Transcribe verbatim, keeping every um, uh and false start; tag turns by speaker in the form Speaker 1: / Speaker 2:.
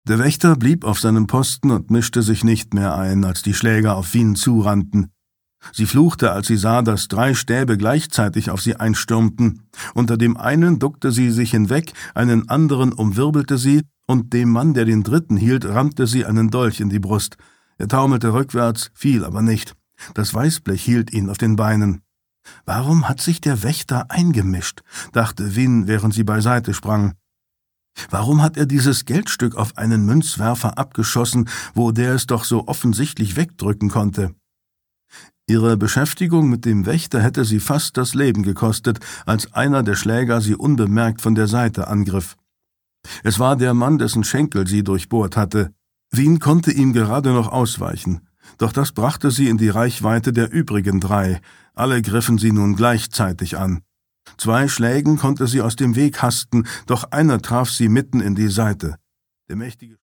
Speaker 1: Der Wächter blieb auf seinem Posten und mischte sich nicht mehr ein, als die Schläger auf Wien zurannten. Sie fluchte, als sie sah, dass drei Stäbe gleichzeitig auf sie einstürmten. Unter dem einen duckte sie sich hinweg, einen anderen umwirbelte sie, und dem Mann, der den dritten hielt, rammte sie einen Dolch in die Brust. Er taumelte rückwärts, fiel aber nicht. Das Weißblech hielt ihn auf den Beinen. »Warum hat sich der Wächter eingemischt?« dachte Wien, während sie beiseite sprang. »Warum hat er dieses Geldstück auf einen Münzwerfer abgeschossen, wo der es doch so offensichtlich wegdrücken konnte?« Ihre Beschäftigung mit dem Wächter hätte sie fast das Leben gekostet, als einer der Schläger sie unbemerkt von der Seite angriff. Es war der Mann, dessen Schenkel sie durchbohrt hatte. Wien konnte ihm gerade noch ausweichen, doch das brachte sie in die Reichweite der übrigen drei. Alle griffen sie nun gleichzeitig an. Zwei Schlägen konnte sie aus dem Weg hasten, doch einer traf sie mitten in die Seite. Der mächtige